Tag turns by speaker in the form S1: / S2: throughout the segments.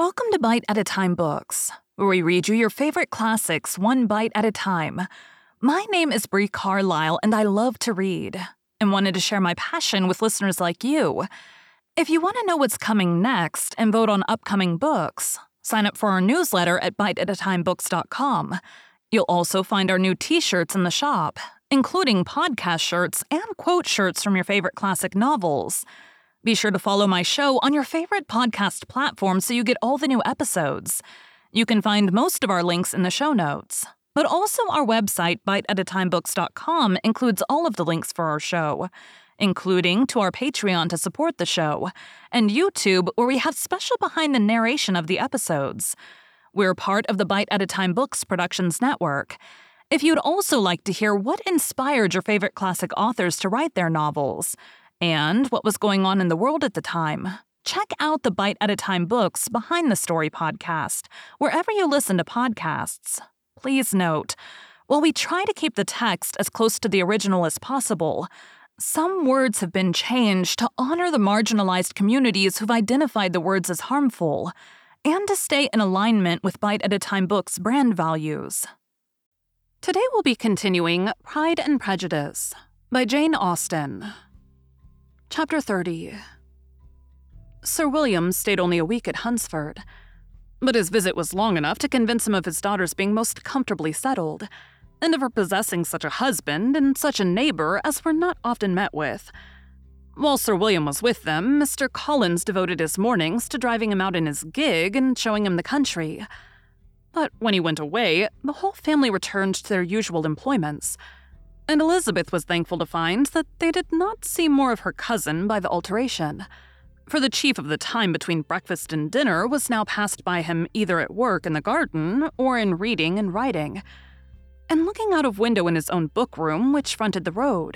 S1: Welcome to Bite at a Time Books, where we read you your favorite classics one bite at a time. My name is Brie Carlisle, and I love to read, and wanted to share my passion with listeners like you. If you want to know what's coming next and vote on upcoming books, sign up for our newsletter at biteatatimebooks.com. You'll also find our new t-shirts in the shop, including podcast shirts and quote shirts from your favorite classic novels. Be sure to follow my show on your favorite podcast platform so you get all the new episodes. You can find most of our links in the show notes, but also our website, biteatatimebooks.com, includes all of the links for our show, including to our Patreon to support the show, and YouTube, where we have special behind the narration of the episodes. We're part of the Bite at a Time Books Productions Network. If you'd also like to hear what inspired your favorite classic authors to write their novels, and what was going on in the world at the time, check out the Bite at a Time Books Behind the Story podcast, wherever you listen to podcasts. Please note, while we try to keep the text as close to the original as possible, some words have been changed to honor the marginalized communities who've identified the words as harmful, and to stay in alignment with Bite at a Time Books' brand values. Today we'll be continuing Pride and Prejudice by Jane Austen. Chapter 30. Sir William stayed only a week at Hunsford, but his visit was long enough to convince him of his daughter's being most comfortably settled, and of her possessing such a husband and such a neighbor as were not often met with. While Sir William was with them, Mr. Collins devoted his mornings to driving him out in his gig and showing him the country. But when he went away, the whole family returned to their usual employments, and Elizabeth was thankful to find that they did not see more of her cousin by the alteration, for the chief of the time between breakfast and dinner was now passed by him either at work in the garden or in reading and writing, and looking out of window in his own book room, which fronted the road.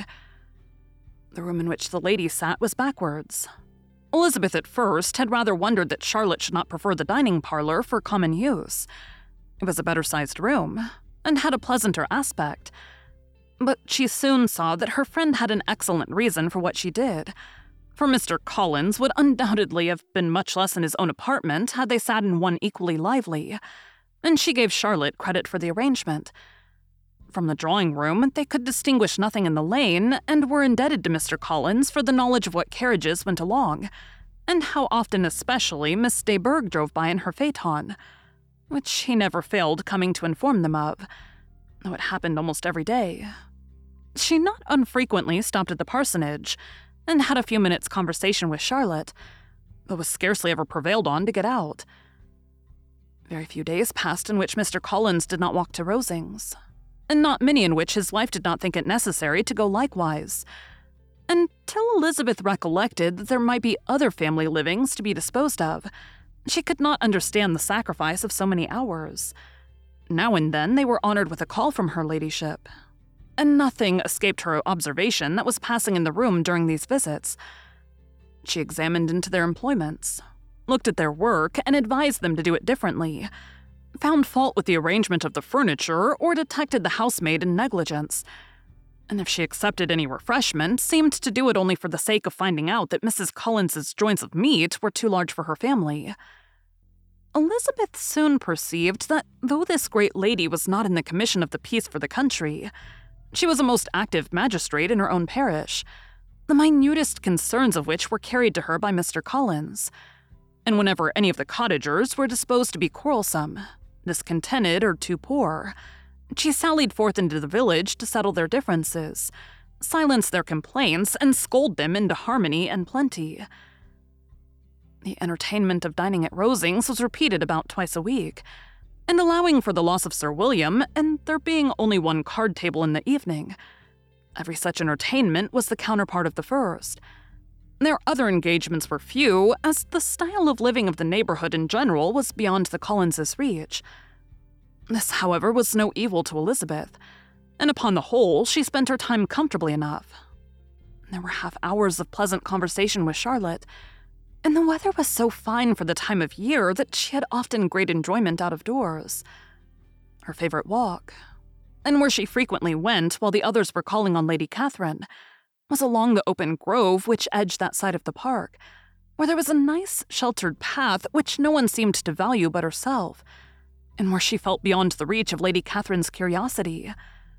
S1: The room in which the lady sat was backwards. Elizabeth at first had rather wondered that Charlotte should not prefer the dining parlor for common use. It was a better-sized room, and had a pleasanter aspect, but she soon saw that her friend had an excellent reason for what she did, for Mr. Collins would undoubtedly have been much less in his own apartment had they sat in one equally lively, and she gave Charlotte credit for the arrangement. From the drawing-room, they could distinguish nothing in the lane, and were indebted to Mr. Collins for the knowledge of what carriages went along, and how often especially Miss de Bourgh drove by in her phaeton, which he never failed coming to inform them of, though it happened almost every day. She not unfrequently stopped at the parsonage, and had a few minutes' conversation with Charlotte, but was scarcely ever prevailed on to get out. Very few days passed in which Mr. Collins did not walk to Rosings, and not many in which his wife did not think it necessary to go likewise, until Elizabeth recollected that there might be other family livings to be disposed of. She could not understand the sacrifice of so many hours. Now and then they were honored with a call from her ladyship, and nothing escaped her observation that was passing in the room during these visits. She examined into their employments, looked at their work, and advised them to do it differently, found fault with the arrangement of the furniture, or detected the housemaid in negligence, and if she accepted any refreshment, seemed to do it only for the sake of finding out that Mrs. Collins's joints of meat were too large for her family. Elizabeth soon perceived that though this great lady was not in the commission of the peace for the country, she was a most active magistrate in her own parish, the minutest concerns of which were carried to her by Mr. Collins, and whenever any of the cottagers were disposed to be quarrelsome, discontented, or too poor, she sallied forth into the village to settle their differences, silence their complaints, and scold them into harmony and plenty. The entertainment of dining at Rosings was repeated about twice a week, and allowing for the loss of Sir William, and there being only one card table in the evening, every such entertainment was the counterpart of the first. Their other engagements were few, as the style of living of the neighborhood in general was beyond the Collinses' reach. This, however, was no evil to Elizabeth, and upon the whole, she spent her time comfortably enough. There were half hours of pleasant conversation with Charlotte, and the weather was so fine for the time of year that she had often great enjoyment out of doors. Her favorite walk, and where she frequently went while the others were calling on Lady Catherine, was along the open grove which edged that side of the park, where there was a nice, sheltered path which no one seemed to value but herself, and where she felt beyond the reach of Lady Catherine's curiosity.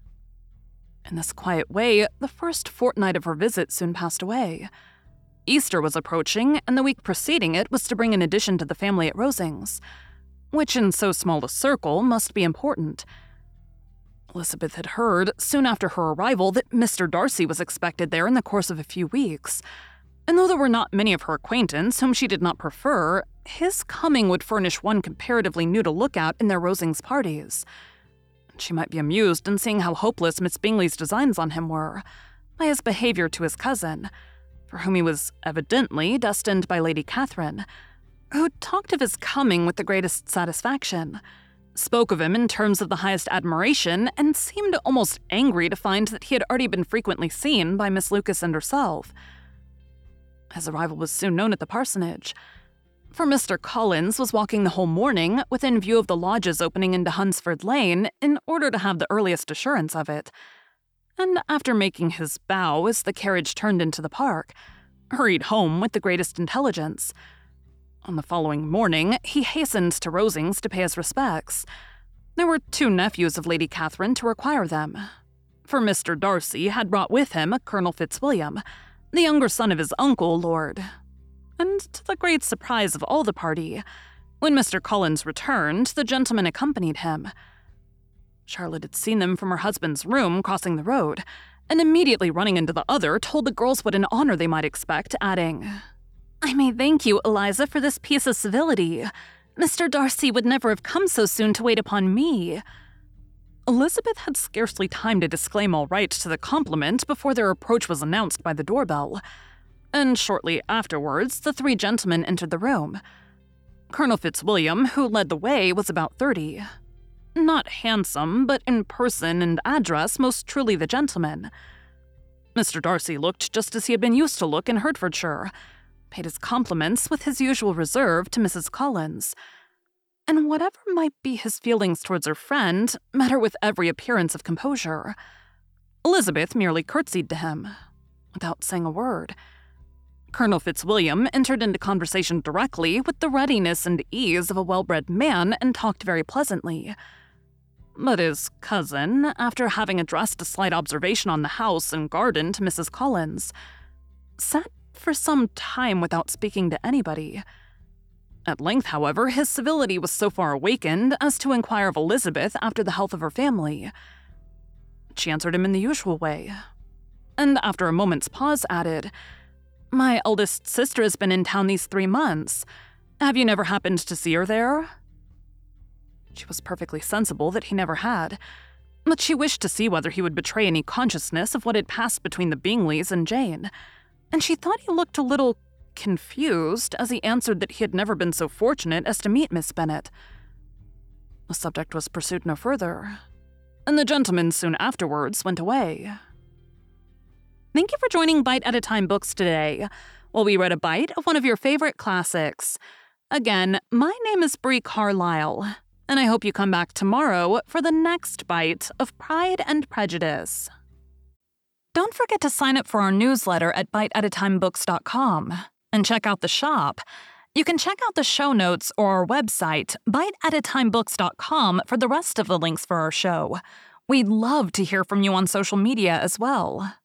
S1: In this quiet way, the first fortnight of her visit soon passed away. Easter was approaching, and the week preceding it was to bring an addition to the family at Rosings, which in so small a circle must be important. Elizabeth had heard, soon after her arrival, that Mr. Darcy was expected there in the course of a few weeks, and though there were not many of her acquaintance whom she did not prefer, his coming would furnish one comparatively new to look at in their Rosings parties. She might be amused in seeing how hopeless Miss Bingley's designs on him were, by his behavior to his cousin, for whom he was evidently destined by Lady Catherine, who talked of his coming with the greatest satisfaction, spoke of him in terms of the highest admiration, and seemed almost angry to find that he had already been frequently seen by Miss Lucas and herself. His arrival was soon known at the parsonage, for Mr. Collins was walking the whole morning within view of the lodges opening into Hunsford Lane in order to have the earliest assurance of it, and after making his bow as the carriage turned into the park, hurried home with the greatest intelligence. On the following morning, he hastened to Rosings to pay his respects. There were 2 nephews of Lady Catherine to require them, for Mr. Darcy had brought with him a Colonel Fitzwilliam, the younger son of his uncle, Lord. And to the great surprise of all the party, when Mr. Collins returned, the gentlemen accompanied him. Charlotte had seen them from her husband's room crossing the road, and immediately running into the other, told the girls what an honor they might expect, adding, "I may thank you, Eliza, for this piece of civility. Mr. Darcy would never have come so soon to wait upon me." Elizabeth had scarcely time to disclaim all right to the compliment before their approach was announced by the doorbell, and shortly afterwards the 3 gentlemen entered the room. Colonel Fitzwilliam, who led the way, was about 30. Not handsome, but in person and address most truly the gentleman. Mr. Darcy looked just as he had been used to look in Hertfordshire, paid his compliments with his usual reserve to Mrs. Collins, and whatever might be his feelings towards her friend, met her with every appearance of composure. Elizabeth merely curtsied to him, without saying a word. Colonel Fitzwilliam entered into conversation directly with the readiness and ease of a well-bred man and talked very pleasantly. But his cousin, after having addressed a slight observation on the house and garden to Mrs. Collins, sat for some time without speaking to anybody. At length, however, his civility was so far awakened as to inquire of Elizabeth after the health of her family. She answered him in the usual way, and after a moment's pause added, "My eldest sister has been in town these 3 months. Have you never happened to see her there?" She was perfectly sensible that he never had, but she wished to see whether he would betray any consciousness of what had passed between the Bingleys and Jane, and she thought he looked a little confused as he answered that he had never been so fortunate as to meet Miss Bennet. The subject was pursued no further, and the gentlemen soon afterwards went away. Thank you for joining Bite at a Time Books today, while we read a bite of one of your favorite classics. Again, my name is Brie Carlisle, and I hope you come back tomorrow for the next bite of Pride and Prejudice. Don't forget to sign up for our newsletter at biteatatimebooks.com and check out the shop. You can check out the show notes or our website, biteatatimebooks.com, for the rest of the links for our show. We'd love to hear from you on social media as well.